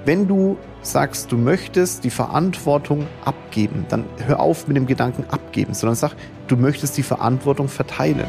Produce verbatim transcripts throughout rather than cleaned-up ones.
Wenn du sagst, du möchtest die Verantwortung abgeben, dann hör auf mit dem Gedanken abgeben, sondern sag, du möchtest die Verantwortung verteilen.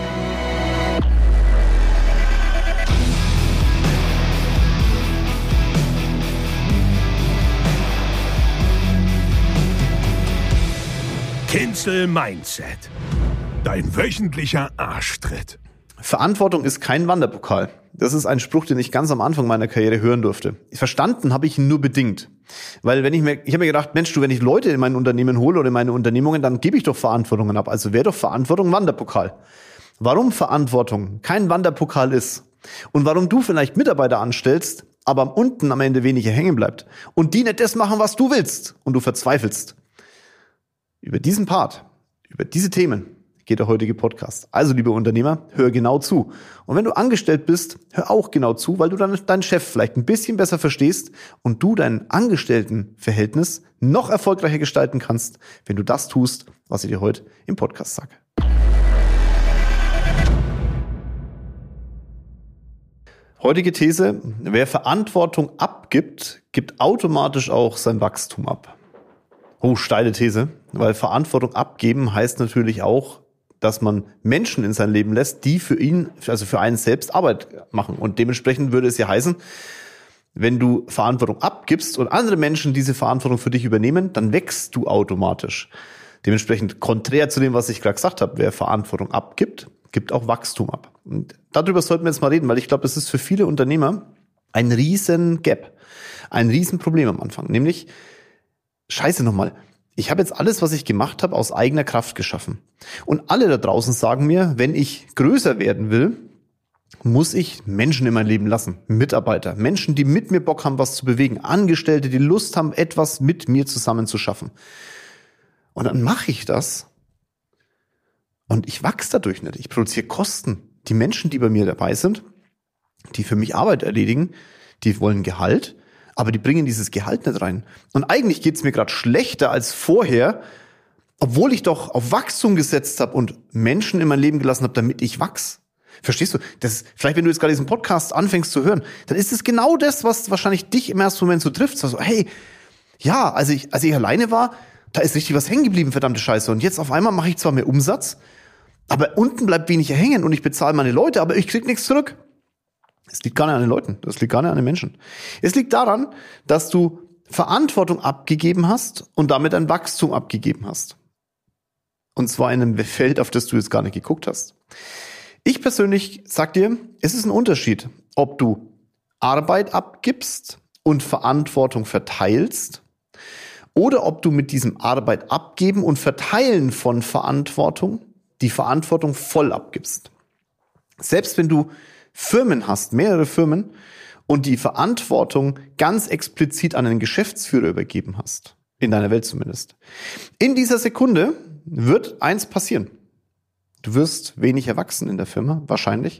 Cancel Mindset. Dein wöchentlicher Arschtritt. Verantwortung ist kein Wanderpokal. Das ist ein Spruch, den ich ganz am Anfang meiner Karriere hören durfte. Verstanden habe ich ihn nur bedingt. Weil wenn ich mir, ich habe mir gedacht, Mensch, du, wenn ich Leute in mein Unternehmen hole oder in meine Unternehmungen, dann gebe ich doch Verantwortungen ab. Also wäre doch Verantwortung ein Wanderpokal. Warum Verantwortung kein Wanderpokal ist und warum du vielleicht Mitarbeiter anstellst, aber unten am Ende weniger hängen bleibt und die nicht das machen, was du willst und du verzweifelst. Über diesen Part, über diese Themen geht der heutige Podcast. Also, liebe Unternehmer, hör genau zu. Und wenn du angestellt bist, hör auch genau zu, weil du dann deinen Chef vielleicht ein bisschen besser verstehst und du dein Angestelltenverhältnis noch erfolgreicher gestalten kannst, wenn du das tust, was ich dir heute im Podcast sage. Heutige These: Wer Verantwortung abgibt, gibt automatisch auch sein Wachstum ab. Oh, steile These, weil Verantwortung abgeben heißt natürlich auch, dass man Menschen in sein Leben lässt, die für ihn, also für einen selbst Arbeit machen. Und dementsprechend würde es ja heißen, wenn du Verantwortung abgibst und andere Menschen diese Verantwortung für dich übernehmen, dann wächst du automatisch. Dementsprechend konträr zu dem, was ich gerade gesagt habe, wer Verantwortung abgibt, gibt auch Wachstum ab. Und darüber sollten wir jetzt mal reden, weil ich glaube, das ist für viele Unternehmer ein riesen Gap, ein riesen Problem am Anfang. Nämlich, scheiße nochmal, ich habe jetzt alles, was ich gemacht habe, aus eigener Kraft geschaffen. Und alle da draußen sagen mir, wenn ich größer werden will, muss ich Menschen in mein Leben lassen. Mitarbeiter, Menschen, die mit mir Bock haben, was zu bewegen. Angestellte, die Lust haben, etwas mit mir zusammen zu schaffen. Und dann mache ich das und ich wachse dadurch nicht. Ich produziere Kosten. Die Menschen, die bei mir dabei sind, die für mich Arbeit erledigen, die wollen Gehalt, aber die bringen dieses Gehalt nicht rein. Und eigentlich geht's mir gerade schlechter als vorher, obwohl ich doch auf Wachstum gesetzt habe und Menschen in mein Leben gelassen habe, damit ich wachse. Verstehst du? Das, vielleicht, wenn du jetzt gerade diesen Podcast anfängst zu hören, dann ist es genau das, was wahrscheinlich dich im ersten Moment so trifft. So, hey, ja, als ich, als ich alleine war, da ist richtig was hängen geblieben, verdammte Scheiße. Und jetzt auf einmal mache ich zwar mehr Umsatz, aber unten bleibt weniger hängen und ich bezahle meine Leute, aber ich krieg nichts zurück. Es liegt gar nicht an den Leuten, das liegt gar nicht an den Menschen. Es liegt daran, dass du Verantwortung abgegeben hast und damit ein Wachstum abgegeben hast. Und zwar in einem Feld, auf das du jetzt gar nicht geguckt hast. Ich persönlich sag dir, es ist ein Unterschied, ob du Arbeit abgibst und Verantwortung verteilst oder ob du mit diesem Arbeit abgeben und Verteilen von Verantwortung die Verantwortung voll abgibst. Selbst wenn du Firmen hast, mehrere Firmen, und die Verantwortung ganz explizit an einen Geschäftsführer übergeben hast, in deiner Welt zumindest. In dieser Sekunde wird eins passieren. Du wirst wenig erwachsen in der Firma, wahrscheinlich.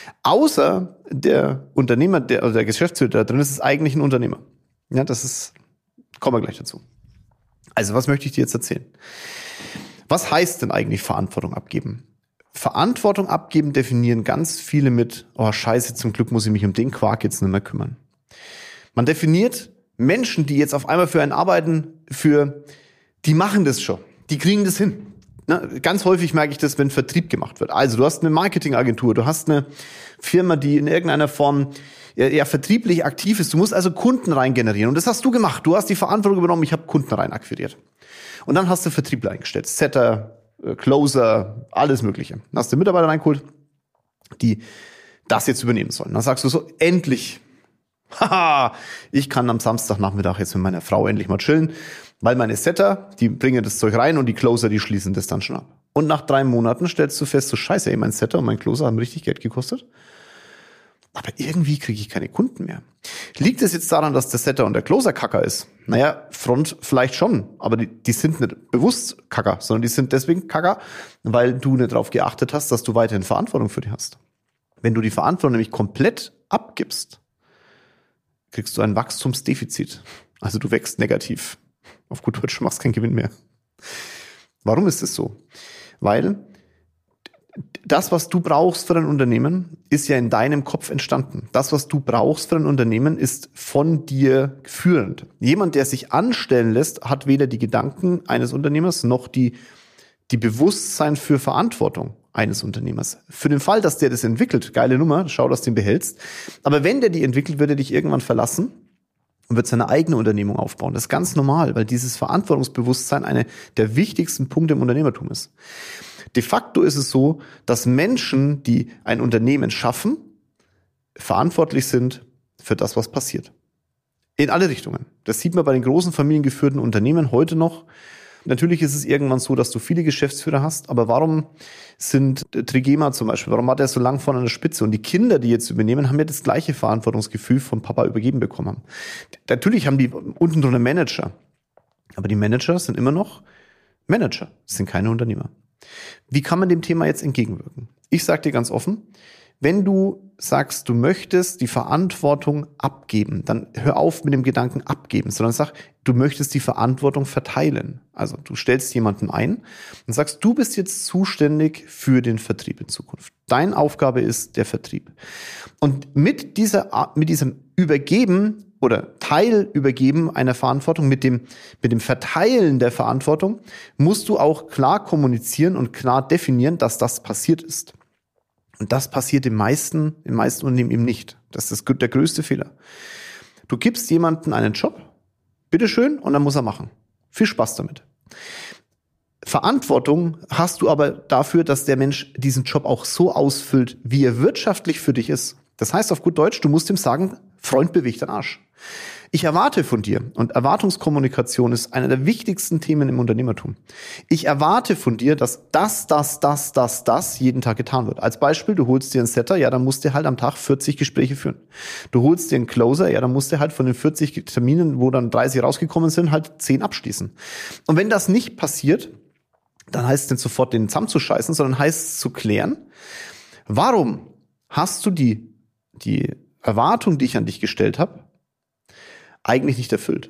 Außer der Unternehmer, der, oder der Geschäftsführer da drin ist, ist eigentlich ein Unternehmer. Ja, das ist, kommen wir gleich dazu. Also, was möchte ich dir jetzt erzählen? Was heißt denn eigentlich Verantwortung abgeben? Verantwortung abgeben definieren ganz viele mit, oh scheiße, zum Glück muss ich mich um den Quark jetzt nicht mehr kümmern. Man definiert Menschen, die jetzt auf einmal für einen arbeiten, für, die machen das schon, die kriegen das hin. Ne? Ganz häufig merke ich das, wenn Vertrieb gemacht wird. Also du hast eine Marketingagentur, du hast eine Firma, die in irgendeiner Form ja, ja vertrieblich aktiv ist. Du musst also Kunden rein generieren und das hast du gemacht. Du hast die Verantwortung übernommen, ich habe Kunden rein akquiriert. Und dann hast du Vertriebler eingestellt, Setter, Closer, alles Mögliche. Dann hast du Mitarbeiter reingeholt, die das jetzt übernehmen sollen. Dann sagst du so, endlich, haha, ich kann am Samstagnachmittag jetzt mit meiner Frau endlich mal chillen, weil meine Setter, die bringen das Zeug rein und die Closer, die schließen das dann schon ab. Und nach drei Monaten stellst du fest, so scheiße, ey, mein Setter und mein Closer haben richtig Geld gekostet. Aber irgendwie kriege ich keine Kunden mehr. Liegt es jetzt daran, dass der Setter und der Closer Kacker ist? Naja, Front vielleicht schon, aber die, die sind nicht bewusst Kacker, sondern die sind deswegen Kacker, weil du nicht darauf geachtet hast, dass du weiterhin Verantwortung für die hast. Wenn du die Verantwortung nämlich komplett abgibst, kriegst du ein Wachstumsdefizit. Also du wächst negativ. Auf gut Deutsch, du machst keinen Gewinn mehr. Warum ist es so? Weil Das, was du brauchst für dein Unternehmen, ist ja in deinem Kopf entstanden. Das, was du brauchst für ein Unternehmen, ist von dir führend. Jemand, der sich anstellen lässt, hat weder die Gedanken eines Unternehmers noch die, die Bewusstsein für Verantwortung eines Unternehmers. Für den Fall, dass der das entwickelt, geile Nummer, schau, dass du den behältst. Aber wenn der die entwickelt, wird er dich irgendwann verlassen und wird seine eigene Unternehmung aufbauen. Das ist ganz normal, weil dieses Verantwortungsbewusstsein einer der wichtigsten Punkte im Unternehmertum ist. De facto ist es so, dass Menschen, die ein Unternehmen schaffen, verantwortlich sind für das, was passiert. In alle Richtungen. Das sieht man bei den großen familiengeführten Unternehmen heute noch. Natürlich ist es irgendwann so, dass du viele Geschäftsführer hast, aber warum sind Trigema zum Beispiel, warum hat er so lang vorne an der Spitze? Und die Kinder, die jetzt übernehmen, haben ja das gleiche Verantwortungsgefühl von Papa übergeben bekommen. Natürlich haben die unten drunter Manager, aber die Manager sind immer noch Manager, sind keine Unternehmer. Wie kann man dem Thema jetzt entgegenwirken? Ich sage dir ganz offen, wenn du sagst, du möchtest die Verantwortung abgeben, dann hör auf mit dem Gedanken abgeben, sondern sag, du möchtest die Verantwortung verteilen. Also du stellst jemanden ein und sagst, du bist jetzt zuständig für den Vertrieb in Zukunft. Deine Aufgabe ist der Vertrieb. Und mit dieser, mit diesem Übergeben oder Teilübergeben einer Verantwortung, mit dem, mit dem Verteilen der Verantwortung, musst du auch klar kommunizieren und klar definieren, dass das passiert ist. Und das passiert im meisten, im meisten Unternehmen eben nicht. Das ist der größte Fehler. Du gibst jemandem einen Job, bitteschön, und dann muss er machen. Viel Spaß damit. Verantwortung hast du aber dafür, dass der Mensch diesen Job auch so ausfüllt, wie er wirtschaftlich für dich ist. Das heißt auf gut Deutsch, du musst ihm sagen, Freund, beweg deinen Arsch. Ich erwarte von dir, und Erwartungskommunikation ist einer der wichtigsten Themen im Unternehmertum. Ich erwarte von dir, dass das, das, das, das, das jeden Tag getan wird. Als Beispiel, du holst dir einen Setter, ja, dann musst du halt am Tag vierzig Gespräche führen. Du holst dir einen Closer, ja, dann musst du halt von den vierzig Terminen, wo dann dreißig rausgekommen sind, halt zehn abschließen. Und wenn das nicht passiert, dann heißt es nicht sofort, den zusammenzuscheißen, sondern heißt es zu klären, warum hast du die, die Erwartung, die ich an dich gestellt habe, eigentlich nicht erfüllt.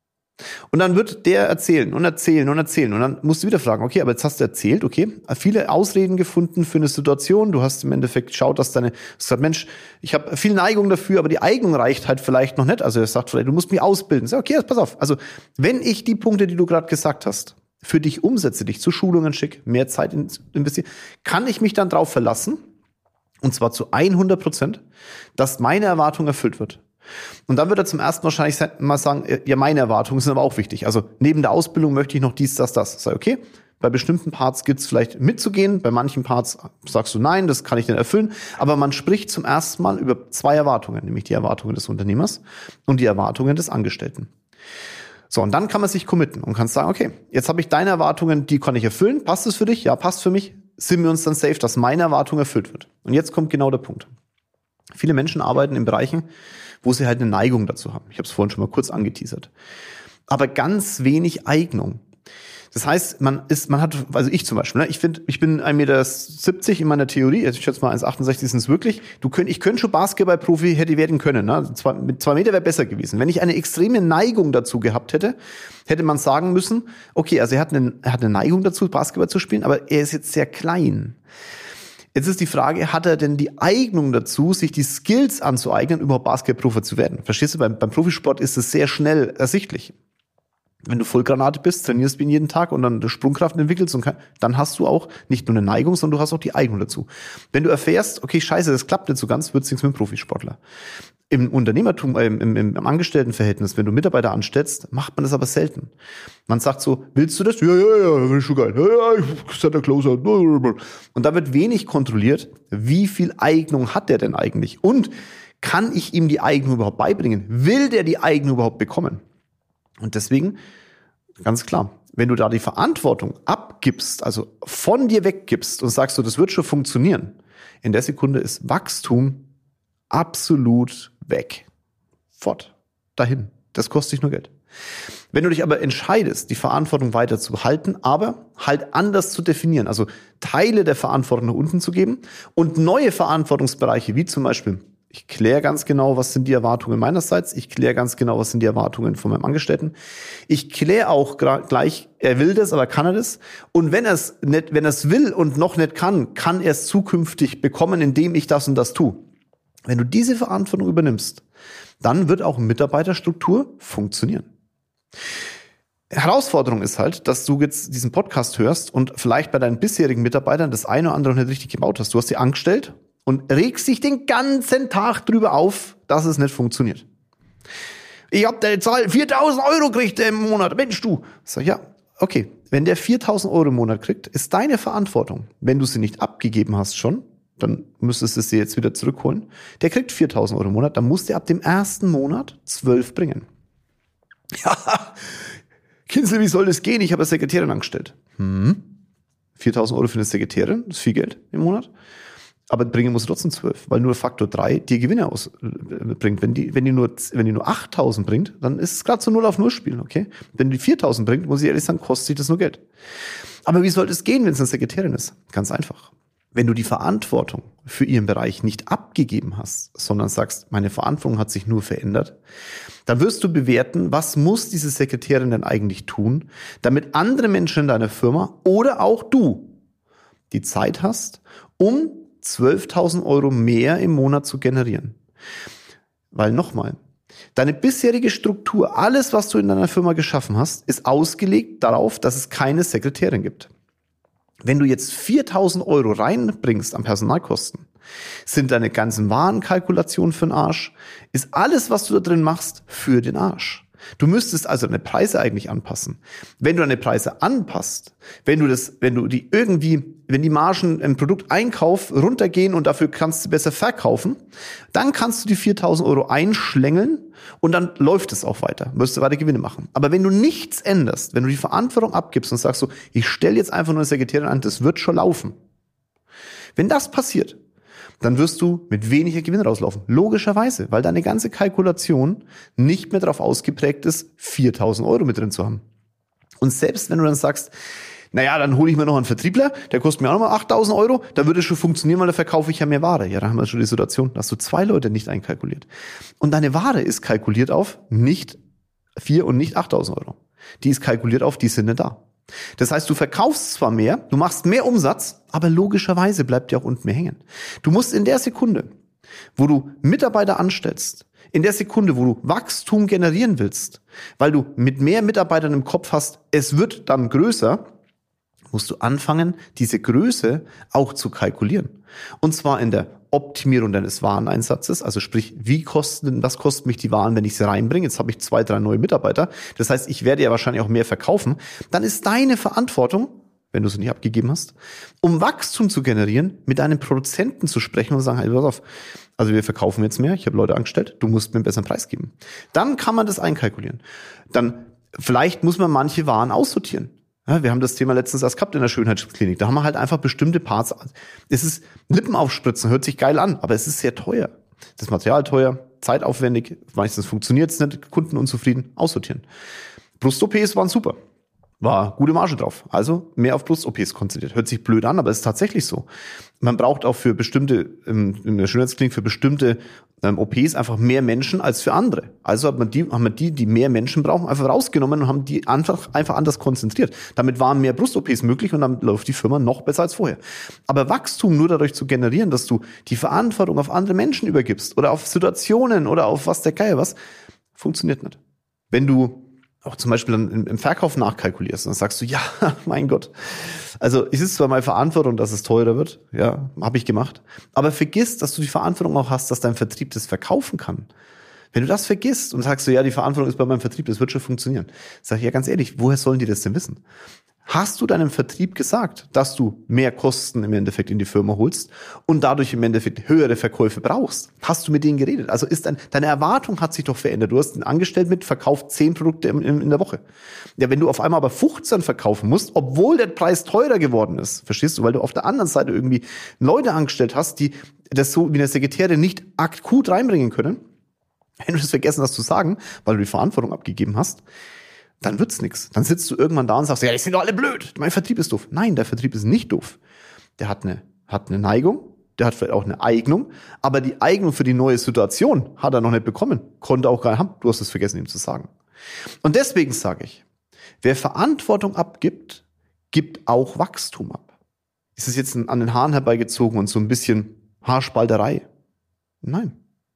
Und dann wird der erzählen und erzählen und erzählen und dann musst du wieder fragen, okay, aber jetzt hast du erzählt, okay, viele Ausreden gefunden für eine Situation, du hast im Endeffekt geschaut, dass deine, du sagst, Mensch, ich habe viel Neigung dafür, aber die Eignung reicht halt vielleicht noch nicht, also er sagt vielleicht, du musst mich ausbilden. Sag, okay, pass auf, also wenn ich die Punkte, die du gerade gesagt hast, für dich umsetze, dich zu Schulungen schicke, mehr Zeit investiere, kann ich mich dann drauf verlassen, und zwar zu hundert Prozent, dass meine Erwartung erfüllt wird. Und dann wird er zum ersten wahrscheinlich mal sagen, ja, meine Erwartungen sind aber auch wichtig. Also neben der Ausbildung möchte ich noch dies, das, das. Sag, okay, bei bestimmten Parts gilt es vielleicht mitzugehen, bei manchen Parts sagst du nein, das kann ich nicht erfüllen. Aber man spricht zum ersten Mal über zwei Erwartungen, nämlich die Erwartungen des Unternehmers und die Erwartungen des Angestellten. So, und dann kann man sich committen und kann sagen, okay, jetzt habe ich deine Erwartungen, die kann ich erfüllen. Passt es für dich? Ja, passt für mich. Sind wir uns dann safe, dass meine Erwartung erfüllt wird? Und jetzt kommt genau der Punkt. Viele Menschen arbeiten in Bereichen, wo sie halt eine Neigung dazu haben. Ich habe es vorhin schon mal kurz angeteasert. Aber ganz wenig Eignung. Das heißt, man ist, man hat, also ich zum Beispiel, ne, ich finde, ich bin ein Meter siebzig in meiner Theorie, also ich schätze mal eins Komma achtundsechzig sind es wirklich. Du könnt, ich könnte schon Basketballprofi hätte werden können, ne? Zwei, mit zwei Meter wäre besser gewesen. Wenn ich eine extreme Neigung dazu gehabt hätte, hätte man sagen müssen, okay, also er hat eine, er hat eine Neigung dazu, Basketball zu spielen, aber er ist jetzt sehr klein. Jetzt ist die Frage, hat er denn die Eignung dazu, sich die Skills anzueignen, überhaupt Basketballprofi zu werden? Verstehst du, beim, beim Profisport ist es sehr schnell ersichtlich. Wenn du Vollgranate bist, trainierst du ihn jeden Tag und dann die Sprungkraft entwickelst, und kann, dann hast du auch nicht nur eine Neigung, sondern du hast auch die Eignung dazu. Wenn du erfährst, okay, scheiße, das klappt nicht so ganz, wird's nichts mit dem Profisportler. Im Unternehmertum, äh, im, im, im Angestelltenverhältnis, wenn du Mitarbeiter anstellst, macht man das aber selten. Man sagt so, willst du das? Ja, ja, ja, finde ich schon geil. Ja, ja, ich sag der Closer. Und da wird wenig kontrolliert, wie viel Eignung hat der denn eigentlich? Und kann ich ihm die Eignung überhaupt beibringen? Will der die Eignung überhaupt bekommen? Und deswegen, ganz klar, wenn du da die Verantwortung abgibst, also von dir weggibst und sagst so, das wird schon funktionieren, in der Sekunde ist Wachstum absolut weg. Fort. Dahin. Das kostet dich nur Geld. Wenn du dich aber entscheidest, die Verantwortung weiter zu behalten, aber halt anders zu definieren, also Teile der Verantwortung nach unten zu geben und neue Verantwortungsbereiche, wie zum Beispiel Ich kläre ganz genau, was sind die Erwartungen meinerseits. Ich kläre ganz genau, was sind die Erwartungen von meinem Angestellten. Ich kläre auch gleich, er will das, aber kann er das? Und wenn er es nicht, wenn er es will und noch nicht kann, kann er es zukünftig bekommen, indem ich das und das tue. Wenn du diese Verantwortung übernimmst, dann wird auch Mitarbeiterstruktur funktionieren. Herausforderung ist halt, dass du jetzt diesen Podcast hörst und vielleicht bei deinen bisherigen Mitarbeitern das eine oder andere nicht richtig gebaut hast. Du hast sie angestellt und regst dich den ganzen Tag drüber auf, dass es nicht funktioniert. Ich hab deine Zahl viertausend Euro kriegt der im Monat. Mensch, du. Sag ja, okay. Wenn der viertausend Euro im Monat kriegt, ist deine Verantwortung. Wenn du sie nicht abgegeben hast schon, dann müsstest du sie jetzt wieder zurückholen. Der kriegt viertausend Euro im Monat, dann muss der ab dem ersten Monat zwölf bringen. Ja, Kinzel, wie soll das gehen? Ich habe eine Sekretärin angestellt. Hm. viertausend Euro für eine Sekretärin, das ist viel Geld im Monat. Aber bringen muss trotzdem zwölf, weil nur Faktor drei dir Gewinne ausbringt. Wenn die, wenn die nur, wenn die nur achttausend bringt, dann ist es gerade so null auf null spielen, okay? Wenn die viertausend bringt, muss ich ehrlich sagen, kostet sich das nur Geld. Aber wie soll das gehen, wenn es eine Sekretärin ist? Ganz einfach. Wenn du die Verantwortung für ihren Bereich nicht abgegeben hast, sondern sagst, meine Verantwortung hat sich nur verändert, dann wirst du bewerten, was muss diese Sekretärin denn eigentlich tun, damit andere Menschen in deiner Firma oder auch du die Zeit hast, um zwölftausend Euro mehr im Monat zu generieren. Weil nochmal, deine bisherige Struktur, alles, was du in deiner Firma geschaffen hast, ist ausgelegt darauf, dass es keine Sekretärin gibt. Wenn du jetzt viertausend Euro reinbringst an Personalkosten, sind deine ganzen Warenkalkulationen für den Arsch, ist alles, was du da drin machst, für den Arsch. Du müsstest also deine Preise eigentlich anpassen. Wenn du deine Preise anpasst, wenn du das, wenn du die irgendwie, wenn die Margen im Produkteinkauf runtergehen und dafür kannst du besser verkaufen, dann kannst du die viertausend Euro einschlängeln und dann läuft es auch weiter, wirst du weiter Gewinne machen. Aber wenn du nichts änderst, wenn du die Verantwortung abgibst und sagst so, ich stelle jetzt einfach nur eine Sekretärin an, das wird schon laufen. Wenn das passiert, dann wirst du mit weniger Gewinn rauslaufen. Logischerweise, weil deine ganze Kalkulation nicht mehr darauf ausgeprägt ist, viertausend Euro mit drin zu haben. Und selbst wenn du dann sagst, naja, dann hole ich mir noch einen Vertriebler, der kostet mir auch nochmal achttausend Euro, da würde es schon funktionieren, weil da verkaufe ich ja mehr Ware. Ja, da haben wir schon die Situation, da hast du zwei Leute nicht einkalkuliert. Und deine Ware ist kalkuliert auf nicht vier und nicht achttausend Euro. Die ist kalkuliert auf, die sind nicht da. Das heißt, du verkaufst zwar mehr, du machst mehr Umsatz, aber logischerweise bleibt dir auch unten mehr hängen. Du musst in der Sekunde, wo du Mitarbeiter anstellst, in der Sekunde, wo du Wachstum generieren willst, weil du mit mehr Mitarbeitern im Kopf hast, es wird dann größer, musst du anfangen, diese Größe auch zu kalkulieren. Und zwar in der Optimierung deines Wareneinsatzes, also sprich, wie kosten, was kosten mich die Waren, wenn ich sie reinbringe? Jetzt habe ich zwei, drei neue Mitarbeiter. Das heißt, ich werde ja wahrscheinlich auch mehr verkaufen. Dann ist deine Verantwortung, wenn du sie nicht abgegeben hast, um Wachstum zu generieren, mit deinen Produzenten zu sprechen und sagen, hey, pass auf, also wir verkaufen jetzt mehr, ich habe Leute angestellt, du musst mir einen besseren Preis geben. Dann kann man das einkalkulieren. Dann, vielleicht muss man manche Waren aussortieren. Ja, wir haben das Thema letztens erst gehabt in der Schönheitsklinik. Da haben wir halt einfach bestimmte Parts. Es ist Lippen aufspritzen, hört sich geil an, aber es ist sehr teuer. Das Material teuer, zeitaufwendig, meistens funktioniert es nicht, Kunden unzufrieden, aussortieren. Brust-O Ps waren super. War gute Marge drauf. Also mehr auf Brust-O Ps konzentriert. Hört sich blöd an, aber es ist tatsächlich so. Man braucht auch für bestimmte, in der Schönheitsklinik, für bestimmte ähm, O Ps einfach mehr Menschen als für andere. Also hat man die, haben wir die, die mehr Menschen brauchen, einfach rausgenommen und haben die einfach, einfach anders konzentriert. Damit waren mehr Brust-O Ps möglich und dann läuft die Firma noch besser als vorher. Aber Wachstum nur dadurch zu generieren, dass du die Verantwortung auf andere Menschen übergibst oder auf Situationen oder auf was der Geier was, funktioniert nicht. Wenn du auch zum Beispiel dann im Verkauf nachkalkulierst und dann sagst du, ja, mein Gott, also es ist zwar meine Verantwortung, dass es teurer wird, ja, habe ich gemacht, aber vergiss, dass du die Verantwortung auch hast, dass dein Vertrieb das verkaufen kann. Wenn du das vergisst und sagst so, ja, die Verantwortung ist bei meinem Vertrieb, das wird schon funktionieren, sag ich ja ganz ehrlich, woher sollen die das denn wissen? Hast du deinem Vertrieb gesagt, dass du mehr Kosten im Endeffekt in die Firma holst und dadurch im Endeffekt höhere Verkäufe brauchst? Hast du mit denen geredet? Also ist dein, deine Erwartung hat sich doch verändert. Du hast einen Angestellten mit, verkauft zehn Produkte in, in, in der Woche. Ja, wenn du auf einmal aber fünfzehn verkaufen musst, obwohl der Preis teurer geworden ist, verstehst du? Weil du auf der anderen Seite irgendwie Leute angestellt hast, die das so wie eine Sekretärin nicht akut reinbringen können. Wenn du das vergessen hast zu sagen, weil du die Verantwortung abgegeben hast, dann wird's nix. Dann sitzt du irgendwann da und sagst, ja, die sind doch alle blöd. Mein Vertrieb ist doof. Nein, der Vertrieb ist nicht doof. Der hat eine, hat eine Neigung, Der hat vielleicht auch eine Eignung, aber die Eignung für die neue Situation hat er noch nicht bekommen. Konnte auch gar nicht haben. Du hast es vergessen, ihm zu sagen. Und deswegen sage ich, wer Verantwortung abgibt, gibt auch Wachstum ab. Ist es jetzt an den Haaren herbeigezogen und so ein bisschen Haarspalterei? Nein.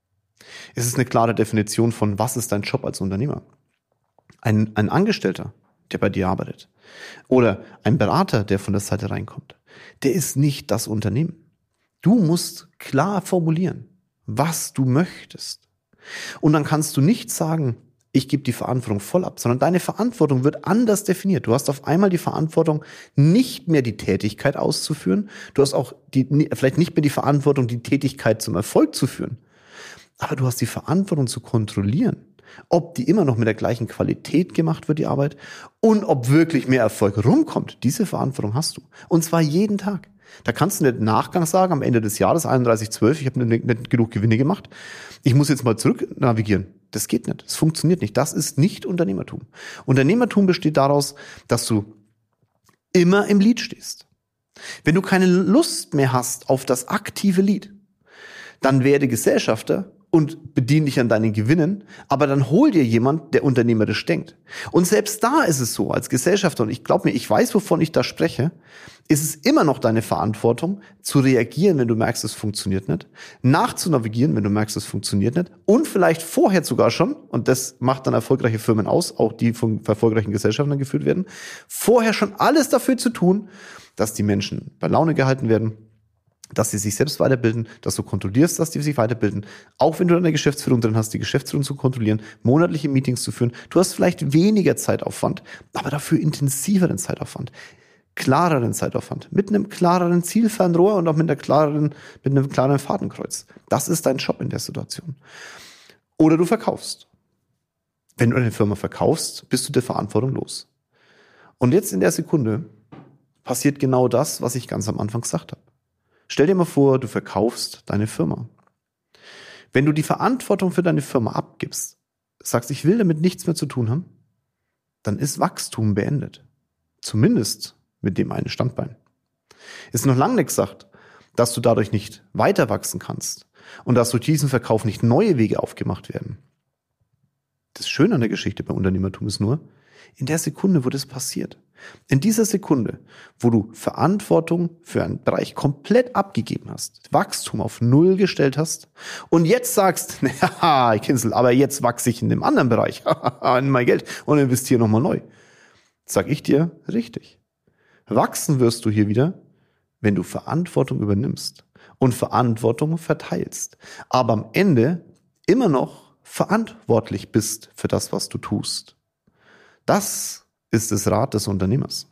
Es ist eine klare Definition von, was ist dein Job als Unternehmer? Ein, ein Angestellter, der bei dir arbeitet, oder ein Berater, der von der Seite reinkommt, der ist nicht das Unternehmen. Du musst klar formulieren, was du möchtest. Und dann kannst du nicht sagen, ich gebe die Verantwortung voll ab, sondern deine Verantwortung wird anders definiert. Du hast auf einmal die Verantwortung, nicht mehr die Tätigkeit auszuführen. Du hast auch die, vielleicht nicht mehr die Verantwortung, die Tätigkeit zum Erfolg zu führen. Aber du hast die Verantwortung zu kontrollieren, ob die immer noch mit der gleichen Qualität gemacht wird, die Arbeit, und ob wirklich mehr Erfolg rumkommt. Diese Verantwortung hast du. Und zwar jeden Tag. Da kannst du nicht Nachgang sagen, am Ende des Jahres, einunddreißig zwölf, ich habe nicht, nicht genug Gewinne gemacht. Ich muss jetzt mal zurück navigieren. Das geht nicht. Das funktioniert nicht. Das ist nicht Unternehmertum. Unternehmertum besteht daraus, dass du immer im Lead stehst. Wenn du keine Lust mehr hast auf das aktive Lead, dann werde Gesellschafter und bedien dich an deinen Gewinnen, aber dann hol dir jemand, der unternehmerisch denkt. Und selbst da ist es so, als Gesellschafter, und ich glaube mir, ich weiß, wovon ich da spreche, ist es immer noch deine Verantwortung, zu reagieren, wenn du merkst, es funktioniert nicht, nachzunavigieren, wenn du merkst, es funktioniert nicht, und vielleicht vorher sogar schon, und das macht dann erfolgreiche Firmen aus, auch die von erfolgreichen Gesellschaften geführt werden, vorher schon alles dafür zu tun, dass die Menschen bei Laune gehalten werden, dass sie sich selbst weiterbilden, dass du kontrollierst, dass die sich weiterbilden. Auch wenn du eine Geschäftsführung drin hast, die Geschäftsführung zu kontrollieren, monatliche Meetings zu führen. Du hast vielleicht weniger Zeitaufwand, aber dafür intensiveren Zeitaufwand, klareren Zeitaufwand, mit einem klareren Zielfernrohr und auch mit einer klareren, mit einem klaren Fadenkreuz. Das ist dein Job in der Situation. Oder du verkaufst. Wenn du eine Firma verkaufst, bist du der Verantwortung los. Und jetzt in der Sekunde passiert genau das, was ich ganz am Anfang gesagt habe. Stell dir mal vor, du verkaufst deine Firma. Wenn du die Verantwortung für deine Firma abgibst, sagst, ich will damit nichts mehr zu tun haben, dann ist Wachstum beendet. Zumindest mit dem einen Standbein. Ist noch lange nicht gesagt, dass du dadurch nicht weiter wachsen kannst und dass durch diesen Verkauf nicht neue Wege aufgemacht werden. Das Schöne an der Geschichte beim Unternehmertum ist nur, in der Sekunde, wo das passiert, in dieser Sekunde, wo du Verantwortung für einen Bereich komplett abgegeben hast, Wachstum auf Null gestellt hast und jetzt sagst, naja, Kinsel, aber jetzt wachse ich in dem anderen Bereich, in mein Geld und investiere nochmal neu. Sag ich dir, richtig. Wachsen wirst du hier wieder, wenn du Verantwortung übernimmst und Verantwortung verteilst, aber am Ende immer noch verantwortlich bist für das, was du tust. Das ist das Rad des Unternehmers.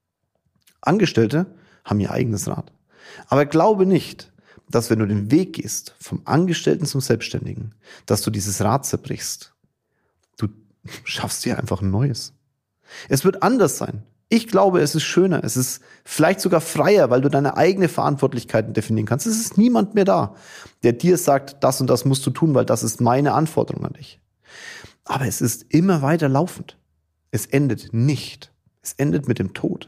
Angestellte haben ihr eigenes Rad. Aber glaube nicht, dass wenn du den Weg gehst, vom Angestellten zum Selbstständigen, dass du dieses Rad zerbrichst. Du schaffst dir einfach ein neues. Es wird anders sein. Ich glaube, es ist schöner. Es ist vielleicht sogar freier, weil du deine eigene Verantwortlichkeiten definieren kannst. Es ist niemand mehr da, der dir sagt, das und das musst du tun, weil das ist meine Anforderung an dich. Aber es ist immer weiter laufend. Es endet nicht. Es endet mit dem Tod.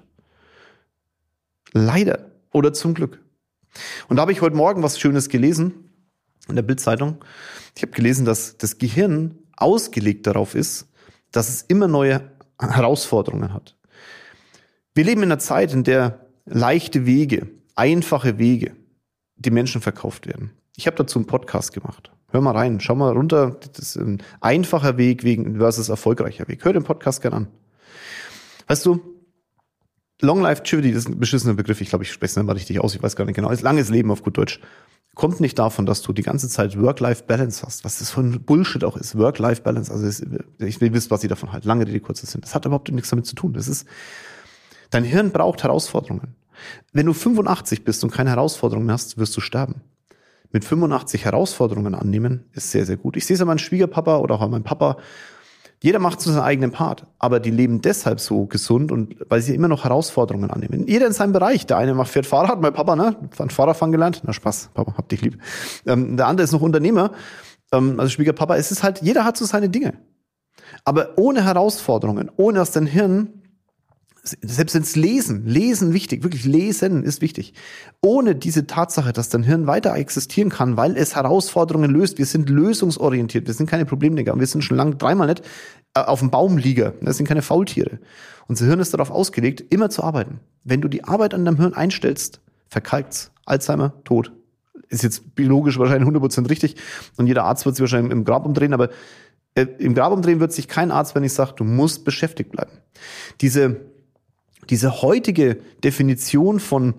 Leider oder zum Glück. Und da habe ich heute Morgen was Schönes gelesen in der Bild-Zeitung. Ich habe gelesen, dass das Gehirn ausgelegt darauf ist, dass es immer neue Herausforderungen hat. Wir leben in einer Zeit, in der leichte Wege, einfache Wege, die Menschen verkauft werden. Ich habe dazu einen Podcast gemacht. Hör mal rein, schau mal runter. Das ist ein einfacher Weg versus erfolgreicher Weg. Hör den Podcast gerne an. Weißt du, Long-Life-Chivity, das ist ein beschissener Begriff. Ich glaube, ich spreche es nicht mal richtig aus. Ich weiß gar nicht genau. Langes Leben auf gut Deutsch. Kommt nicht davon, dass du die ganze Zeit Work-Life-Balance hast. Was das für ein Bullshit auch ist. Work-Life-Balance. Also es, ich will wissen, was ich davon halte. Lange Rede, kurzer Sinn. Das hat überhaupt nichts damit zu tun. Das ist, dein Hirn braucht Herausforderungen. Wenn du fünfundachtzig bist und keine Herausforderungen hast, wirst du sterben. Mit fünfundachtzig Herausforderungen annehmen, ist sehr, sehr gut. Ich sehe es an meinem Schwiegerpapa oder auch an meinem Papa. Jeder macht so seinen eigenen Part, aber die leben deshalb so gesund und weil sie immer noch Herausforderungen annehmen. Jeder in seinem Bereich. Der eine macht fährt Fahrrad, mein Papa, ne, hat Fahrradfahren gelernt. Na Spaß, Papa, hab dich lieb. Ähm, der andere ist noch Unternehmer, ähm, also Schwiegerpapa. Es ist halt, jeder hat so seine Dinge. Aber ohne Herausforderungen, ohne dass dein Hirn selbst ins Lesen, Lesen wichtig, wirklich Lesen ist wichtig. Ohne diese Tatsache, dass dein Hirn weiter existieren kann, weil es Herausforderungen löst. Wir sind lösungsorientiert, wir sind keine Problemdenker und wir sind schon lange dreimal nicht auf dem Baumlieger. Das sind keine Faultiere. Unser Hirn ist darauf ausgelegt, immer zu arbeiten. Wenn du die Arbeit an deinem Hirn einstellst, verkalkt's. Alzheimer, tot. Ist jetzt biologisch wahrscheinlich hundert Prozent richtig und jeder Arzt wird sich wahrscheinlich im Grab umdrehen, aber äh, im Grab umdrehen wird sich kein Arzt, wenn ich sage, du musst beschäftigt bleiben. Diese, diese heutige Definition von,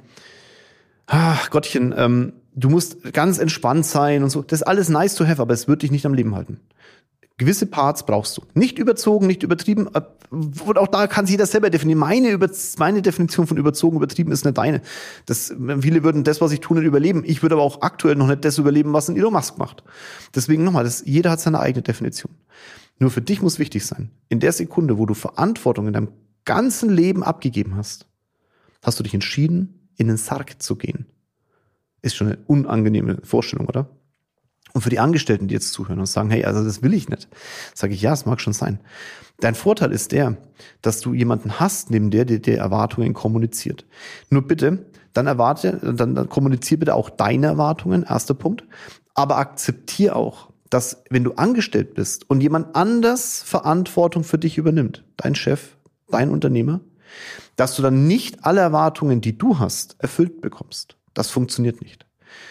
ach Gottchen, ähm, du musst ganz entspannt sein und so, das ist alles nice to have, aber es wird dich nicht am Leben halten. Gewisse Parts brauchst du. Nicht überzogen, nicht übertrieben. Und auch da kann sich jeder selber definieren. Meine, über, meine Definition von überzogen, übertrieben ist nicht deine. Das, viele würden das, was ich tue, nicht überleben. Ich würde aber auch aktuell noch nicht das überleben, was ein Elon Musk macht. Deswegen nochmal, das, jeder hat seine eigene Definition. Nur für dich muss wichtig sein, in der Sekunde, wo du Verantwortung in deinem ganzen Leben abgegeben hast, hast du dich entschieden, in den Sarg zu gehen. Ist schon eine unangenehme Vorstellung, oder? Und für die Angestellten, die jetzt zuhören und sagen, hey, also das will ich nicht, sage ich, ja, es mag schon sein. Dein Vorteil ist der, dass du jemanden hast, neben der dir die Erwartungen kommuniziert. Nur bitte, dann erwarte, dann, dann kommuniziere bitte auch deine Erwartungen, erster Punkt. Aber akzeptiere auch, dass wenn du angestellt bist und jemand anders Verantwortung für dich übernimmt, dein Chef, dein Unternehmer, dass du dann nicht alle Erwartungen, die du hast, erfüllt bekommst. Das funktioniert nicht.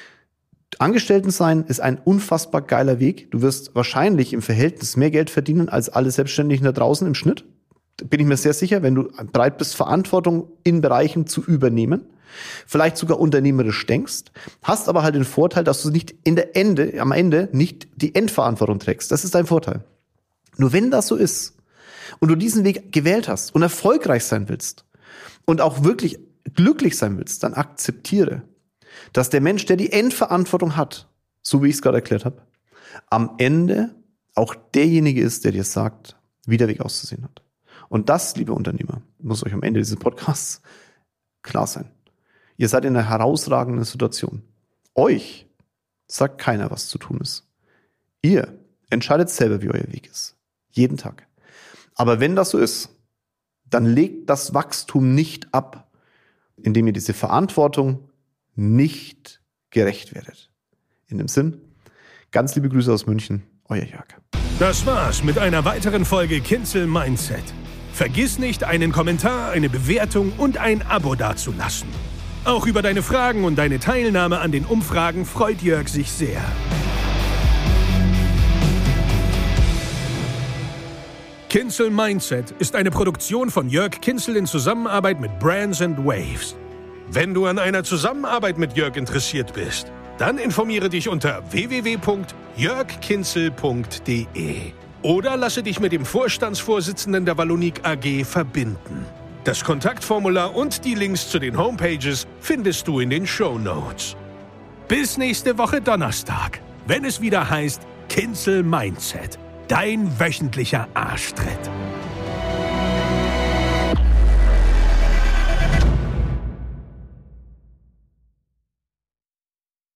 Angestellten sein ist ein unfassbar geiler Weg. Du wirst wahrscheinlich im Verhältnis mehr Geld verdienen als alle Selbstständigen da draußen im Schnitt. Da bin ich mir sehr sicher, wenn du bereit bist, Verantwortung in Bereichen zu übernehmen. Vielleicht sogar unternehmerisch denkst. Hast aber halt den Vorteil, dass du nicht in der Ende, am Ende nicht die Endverantwortung trägst. Das ist dein Vorteil. Nur wenn das so ist und du diesen Weg gewählt hast und erfolgreich sein willst und auch wirklich glücklich sein willst, dann akzeptiere, dass der Mensch, der die Endverantwortung hat, so wie ich es gerade erklärt habe, am Ende auch derjenige ist, der dir sagt, wie der Weg auszusehen hat. Und das, liebe Unternehmer, muss euch am Ende dieses Podcasts klar sein. Ihr seid in einer herausragenden Situation. Euch sagt keiner, was zu tun ist. Ihr entscheidet selber, wie euer Weg ist. Jeden Tag. Aber wenn das so ist, dann legt das Wachstum nicht ab, indem ihr diese Verantwortung nicht gerecht werdet. In dem Sinn, ganz liebe Grüße aus München, euer Jörg. Das war's mit einer weiteren Folge Kinzel Mindset. Vergiss nicht, einen Kommentar, eine Bewertung und ein Abo dazulassen. Auch über deine Fragen und deine Teilnahme an den Umfragen freut Jörg sich sehr. Kinzel Mindset ist eine Produktion von Jörg Kinzel in Zusammenarbeit mit Brands and Waves. Wenn du an einer Zusammenarbeit mit Jörg interessiert bist, dann informiere dich unter w w w punkt jörg kinzel punkt d e oder lasse dich mit dem Vorstandsvorsitzenden der Wallonik A G verbinden. Das Kontaktformular und die Links zu den Homepages findest du in den Shownotes. Bis nächste Woche Donnerstag, wenn es wieder heißt Kinzel Mindset, dein wöchentlicher Arschtritt.